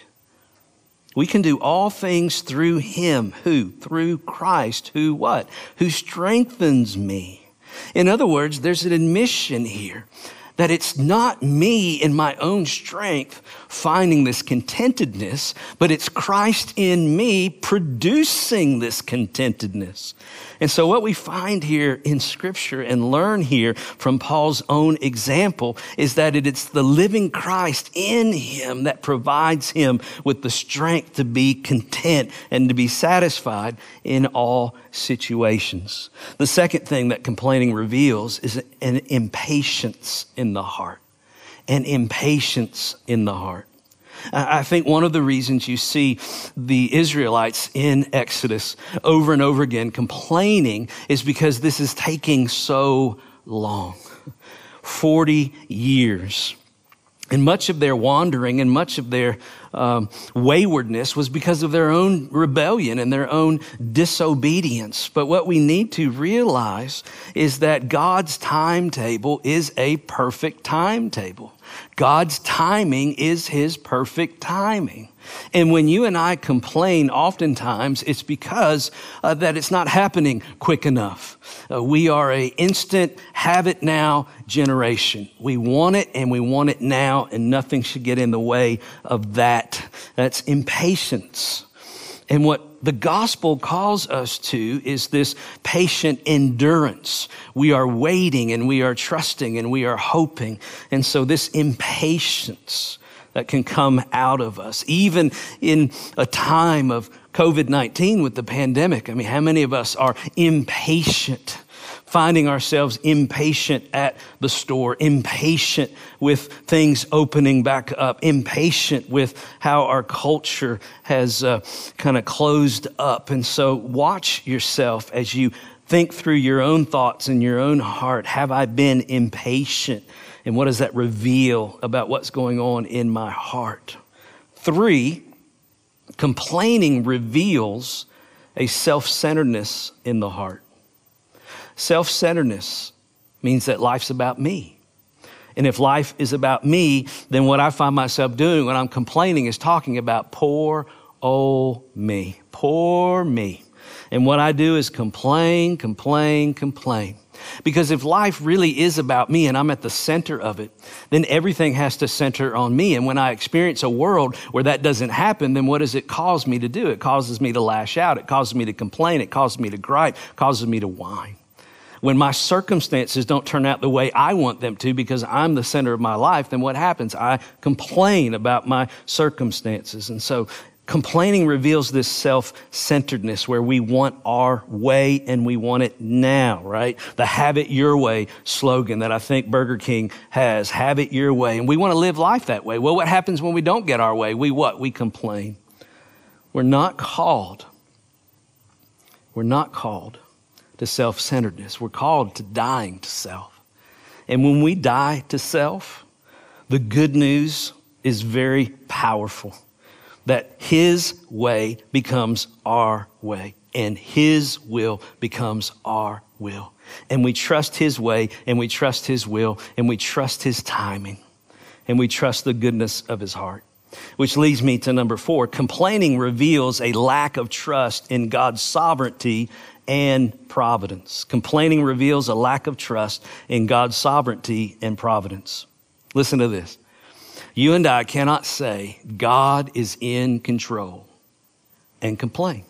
We can do all things through him. Who? Through Christ. Who what? Who strengthens me. In other words, there's an admission here that it's not me in my own strength finding this contentedness, but it's Christ in me producing this contentedness. And so what we find here in Scripture and learn here from Paul's own example is that it's the living Christ in him that provides him with the strength to be content and to be satisfied in all situations. The second thing that complaining reveals is an impatience in the heart. An impatience in the heart. I think one of the reasons you see the Israelites in Exodus over and over again complaining is because this is taking so long. 40 years. And much of their wandering and much of their waywardness was because of their own rebellion and their own disobedience. But what we need to realize is that God's timetable is a perfect timetable. God's timing is his perfect timing. And when you and I complain, oftentimes it's because that it's not happening quick enough. We are an instant have it now generation. We want it and we want it now, and nothing should get in the way of that. That's impatience. And what the gospel calls us to is this patient endurance. We are waiting and we are trusting and we are hoping. And so this impatience that can come out of us, even in a time of COVID-19 with the pandemic. I mean, how many of us are impatient, finding ourselves impatient at the store, impatient with things opening back up, impatient with how our culture has kind of closed up. And so watch yourself as you think through your own thoughts in your own heart. Have I been impatient? And what does that reveal about what's going on in my heart? 3, complaining reveals a self-centeredness in the heart. Self-centeredness means that life's about me. And if life is about me, then what I find myself doing when I'm complaining is talking about poor old me, poor me. And what I do is complain. Because if life really is about me and I'm at the center of it, then everything has to center on me. And when I experience a world where that doesn't happen, then what does it cause me to do? It causes me to lash out. It causes me to complain. It causes me to gripe. It causes me to whine. When my circumstances don't turn out the way I want them to because I'm the center of my life, then what happens? I complain about my circumstances. And so complaining reveals this self-centeredness where we want our way and we want it now, right? The have it your way slogan that I think Burger King has, have it your way. And we want to live life that way. Well, what happens when we don't get our way? We what? We complain. We're not called We're not called to self-centeredness. We're called to dying to self. And when we die to self, the good news is very powerful, that his way becomes our way and his will becomes our will. And we trust his way and we trust his will and we trust his timing and we trust the goodness of his heart. Which leads me to number 4. Complaining reveals a lack of trust in God's sovereignty and providence. Complaining reveals a lack of trust in God's sovereignty and providence. Listen to this. You and I cannot say God is in control and complain.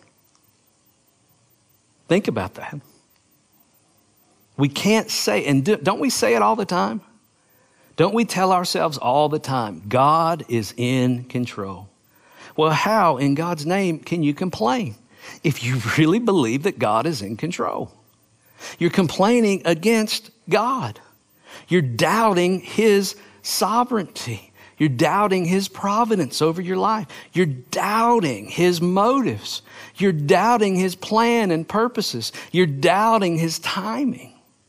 Think about that. We can't say, and don't we say it all the time? Don't we tell ourselves all the time, God is in control? Well, how in God's name can you complain if you really believe that God is in control? You're complaining against God. You're doubting his sovereignty. You're doubting his providence over your life. You're doubting his motives. You're doubting his plan and purposes. You're doubting his timing.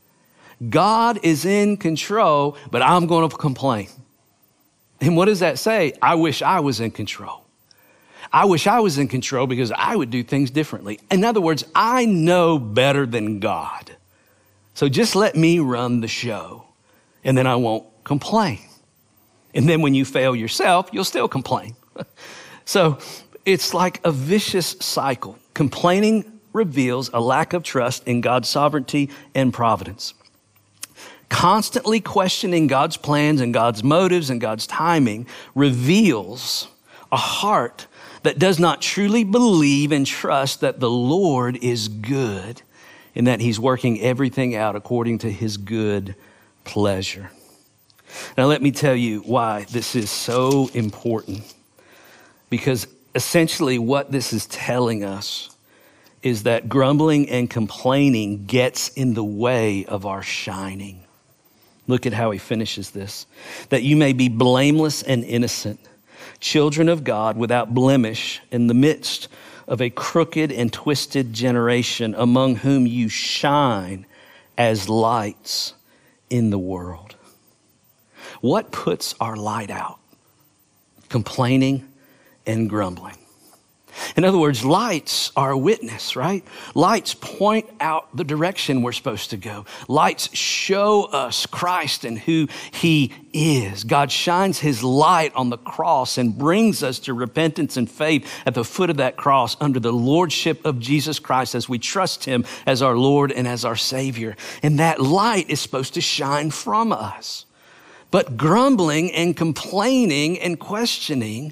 God is in control, but I'm going to complain. And what does that say? I wish I was in control. I wish I was in control because I would do things differently. In other words, I know better than God. So just let me run the show and then I won't complain. And then when you fail yourself, you'll still complain. So it's like a vicious cycle. Complaining reveals a lack of trust in God's sovereignty and providence. Constantly questioning God's plans and God's motives and God's timing reveals a heart that does not truly believe and trust that the Lord is good and that he's working everything out according to his good pleasure. Now, let me tell you why this is so important. Because essentially what this is telling us is that grumbling and complaining gets in the way of our shining. Look at how he finishes this. That you may be blameless and innocent, children of God without blemish in the midst of a crooked and twisted generation among whom you shine as lights in the world. What puts our light out? Complaining and grumbling. In other words, lights are a witness, right? Lights point out the direction we're supposed to go. Lights show us Christ and who he is. God shines his light on the cross and brings us to repentance and faith at the foot of that cross under the lordship of Jesus Christ as we trust him as our Lord and as our Savior. And that light is supposed to shine from us. But grumbling and complaining and questioning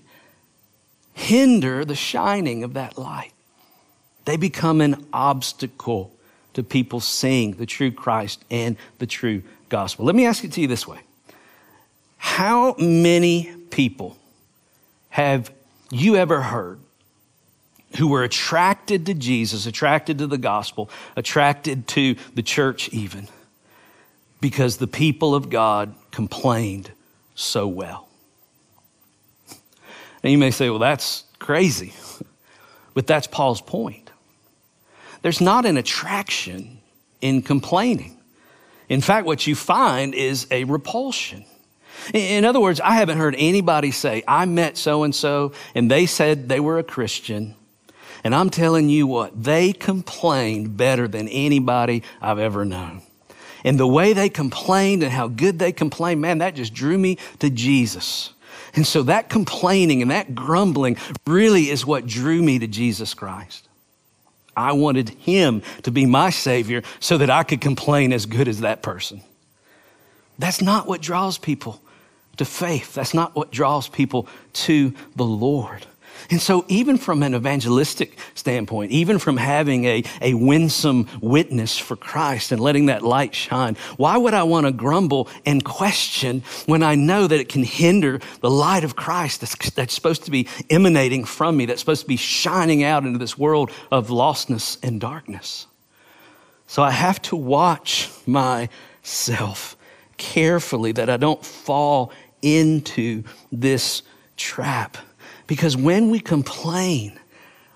hinder the shining of that light. They become an obstacle to people seeing the true Christ and the true gospel. Let me ask it to you this way. How many people have you ever heard who were attracted to Jesus, attracted to the gospel, attracted to the church even, because the people of God complained so well? Now you may say, well, that's crazy. But that's Paul's point. There's not an attraction in complaining. In fact, what you find is a repulsion. In other words, I haven't heard anybody say, I met so-and-so and they said they were a Christian. And I'm telling you what, they complained better than anybody I've ever known. And the way they complained and how good they complained, man, that just drew me to Jesus. And so that complaining and that grumbling really is what drew me to Jesus Christ. I wanted him to be my Savior so that I could complain as good as that person. That's not what draws people to faith. That's not what draws people to the Lord. And so even from an evangelistic standpoint, even from having a winsome witness for Christ and letting that light shine, why would I want to grumble and question when I know that it can hinder the light of Christ that's supposed to be emanating from me, that's supposed to be shining out into this world of lostness and darkness? So I have to watch myself carefully that I don't fall into this trap. Because when we complain,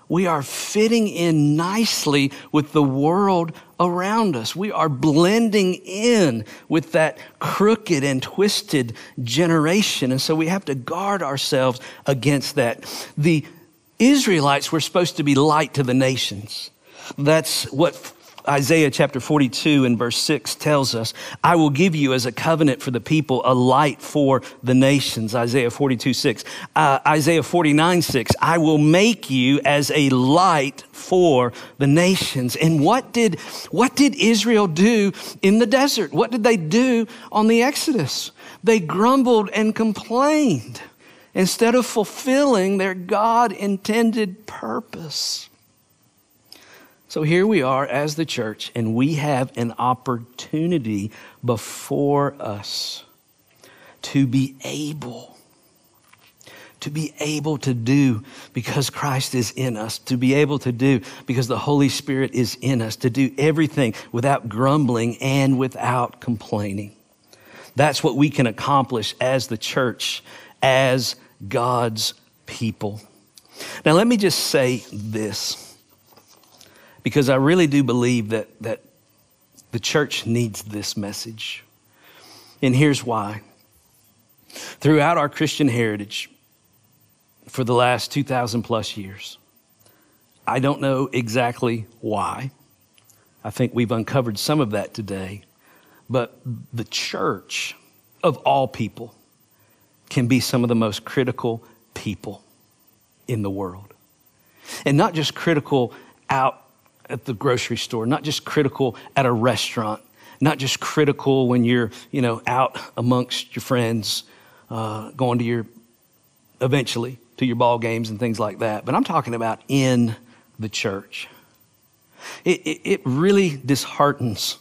we are fitting in nicely with the world around us. We are blending in with that crooked and twisted generation. And so we have to guard ourselves against that. The Israelites were supposed to be light to the nations. That's what Isaiah chapter 42 and verse 6 tells us. I will give you as a covenant for the people, a light for the nations. Isaiah 42, 6. Isaiah 49, 6. I will make you as a light for the nations. And what did Israel do in the desert? What did they do on the Exodus? They grumbled and complained instead of fulfilling their God-intended purpose. So here we are as the church, and we have an opportunity before us to be able to do because Christ is in us, to be able to do because the Holy Spirit is in us, to do everything without grumbling and without complaining. That's what we can accomplish as the church, as God's people. Now, let me just say this, because I really do believe that the church needs this message. And here's why. Throughout our Christian heritage, for the last 2,000 plus years, I don't know exactly why. I think we've uncovered some of that today. But the church of all people can be some of the most critical people in the world. And not just critical out at the grocery store, not just critical at a restaurant, not just critical when you're, out amongst your friends, going to eventually to your ball games and things like that. But I'm talking about in the church. It really disheartens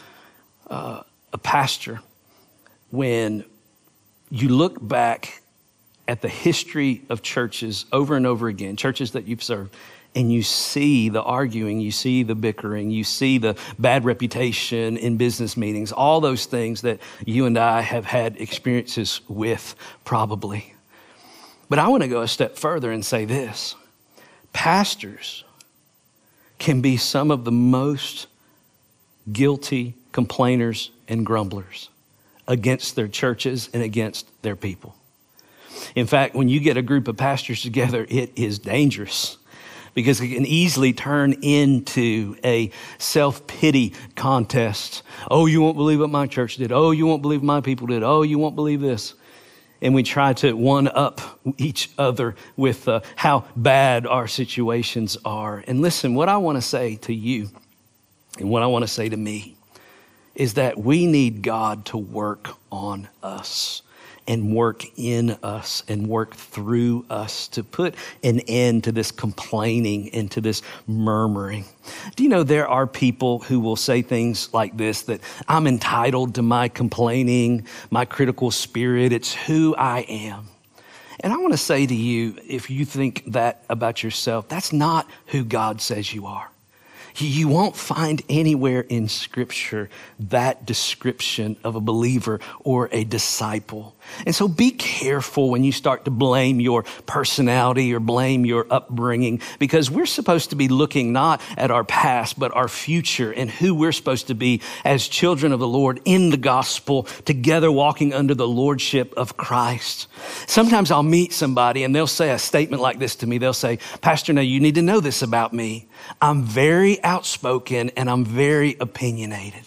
a pastor when you look back at the history of churches over and over again, churches that you've served, and you see the arguing, you see the bickering, you see the bad reputation in business meetings, all those things that you and I have had experiences with probably. But I want to go a step further and say this. Pastors can be some of the most guilty complainers and grumblers against their churches and against their people. In fact, when you get a group of pastors together, it is dangerous, because it can easily turn into a self-pity contest. Oh, you won't believe what my church did. Oh, you won't believe my people did. Oh, you won't believe this. And we try to one-up each other with how bad our situations are. And listen, what I want to say to you and what I want to say to me is that we need God to work on us and work in us and work through us to put an end to this complaining and to this murmuring. Do you know there are people who will say things like this, that I'm entitled to my complaining, my critical spirit, it's who I am. And I want to say to you, if you think that about yourself, that's not who God says you are. You won't find anywhere in Scripture that description of a believer or a disciple. And so be careful when you start to blame your personality or blame your upbringing, because we're supposed to be looking not at our past, but our future and who we're supposed to be as children of the Lord in the gospel, together walking under the lordship of Christ. Sometimes I'll meet somebody and they'll say a statement like this to me. They'll say, Pastor, now you need to know this about me. I'm very outspoken and I'm very opinionated.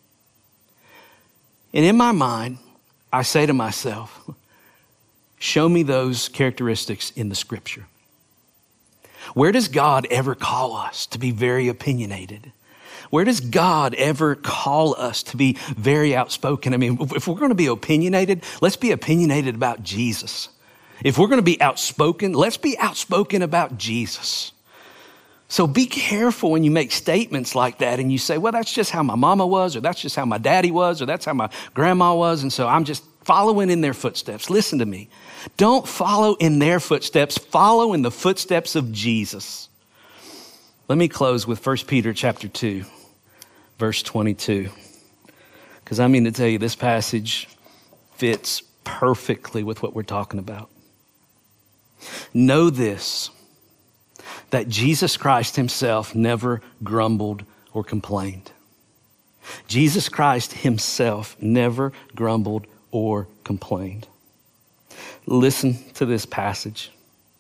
And in my mind, I say to myself, show me those characteristics in the Scripture. Where does God ever call us to be very opinionated? Where does God ever call us to be very outspoken? I mean, if we're going to be opinionated, let's be opinionated about Jesus. If we're going to be outspoken, let's be outspoken about Jesus. So be careful when you make statements like that and you say, well, that's just how my mama was, or that's just how my daddy was, or that's how my grandma was, and so I'm just following in their footsteps. Listen to me. Don't follow in their footsteps. Follow in the footsteps of Jesus. Let me close with 1 Peter chapter 2, verse 22. Because I mean to tell you, this passage fits perfectly with what we're talking about. Know this, that Jesus Christ himself never grumbled or complained. Jesus Christ himself never grumbled or complained. Listen to this passage.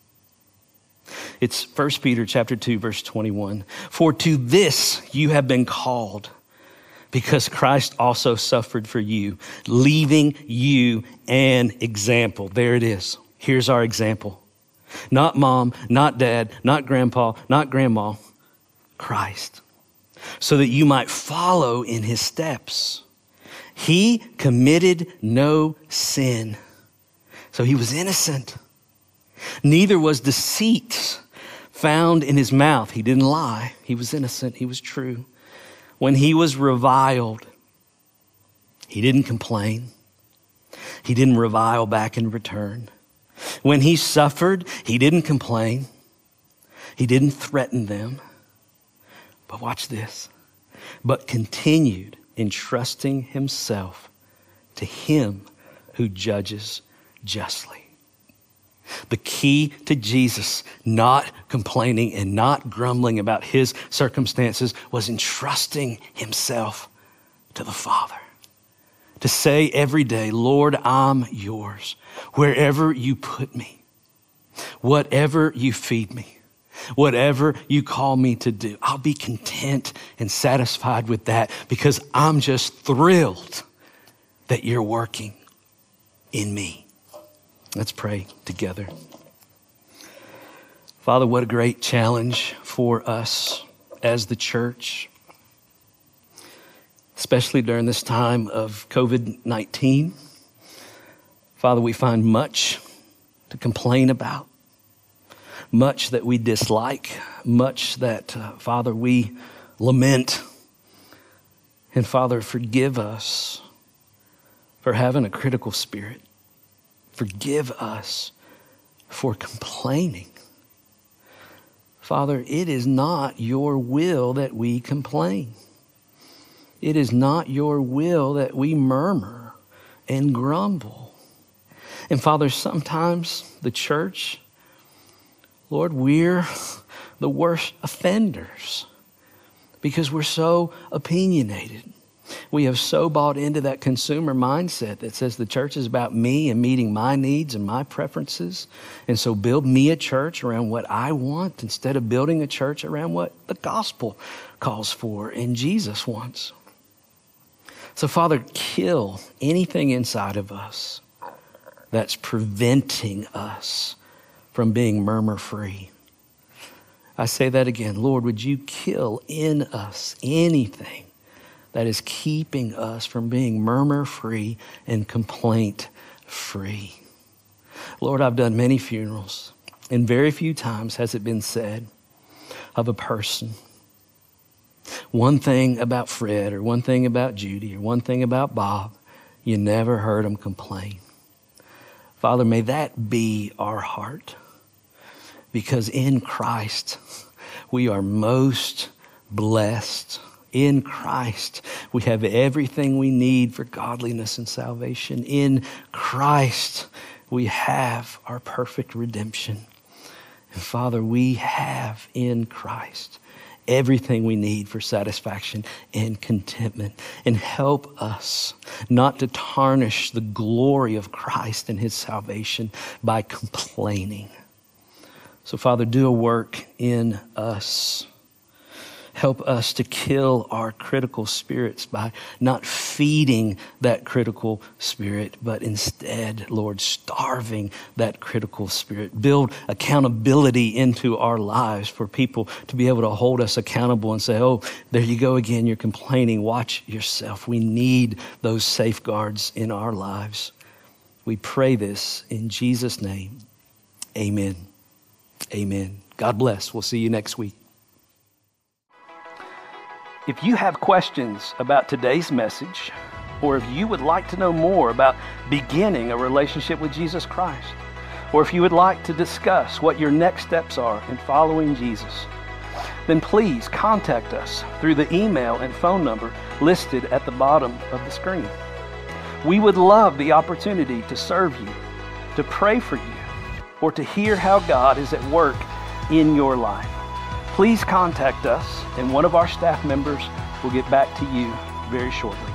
It's 1 Peter chapter 2, verse 21. For to this you have been called, because Christ also suffered for you, leaving you an example. There it is. Here's our example. Not mom, not dad, not grandpa, not grandma, Christ. So that you might follow in his steps. He committed no sin. So he was innocent. Neither was deceit found in his mouth. He didn't lie. He was innocent. He was true. When he was reviled, he didn't complain. He didn't revile back in return. When he suffered, he didn't complain. He didn't threaten them. But watch this. But continued entrusting himself to him who judges justly. The key to Jesus not complaining and not grumbling about his circumstances was entrusting himself to the Father. To say every day, Lord, I'm yours. Wherever you put me, whatever you feed me, whatever you call me to do, I'll be content and satisfied with that because I'm just thrilled that you're working in me. Let's pray together. Father, what a great challenge for us as the church, especially during this time of COVID-19. Father, we find much to complain about, much that we dislike, much that, Father, we lament. And Father, forgive us for having a critical spirit. Forgive us for complaining. Father, it is not your will that we complain. It is not your will that we murmur and grumble. And Father, sometimes the church, Lord, we're the worst offenders because we're so opinionated. We have so bought into that consumer mindset that says the church is about me and meeting my needs and my preferences. And so build me a church around what I want instead of building a church around what the gospel calls for and Jesus wants. So Father, kill anything inside of us that's preventing us from being murmur-free. I say that again. Lord, would you kill in us anything that is keeping us from being murmur-free and complaint-free. Lord, I've done many funerals, and very few times has it been said of a person, one thing about Fred, or one thing about Judy, or one thing about Bob, you never heard them complain. Father, may that be our heart, because in Christ, we are most blessed. In Christ, we have everything we need for godliness and salvation. In Christ, we have our perfect redemption. And Father, we have in Christ everything we need for satisfaction and contentment. And help us not to tarnish the glory of Christ and his salvation by complaining. So Father, do a work in us. Help us to kill our critical spirits by not feeding that critical spirit, but instead, Lord, starving that critical spirit. Build accountability into our lives for people to be able to hold us accountable and say, oh, there you go again, you're complaining. Watch yourself. We need those safeguards in our lives. We pray this in Jesus' name. Amen. Amen. God bless. We'll see you next week. If you have questions about today's message, or if you would like to know more about beginning a relationship with Jesus Christ, or if you would like to discuss what your next steps are in following Jesus, then please contact us through the email and phone number listed at the bottom of the screen. We would love the opportunity to serve you, to pray for you, or to hear how God is at work in your life. please contact us, and one of our staff members will get back to you very shortly.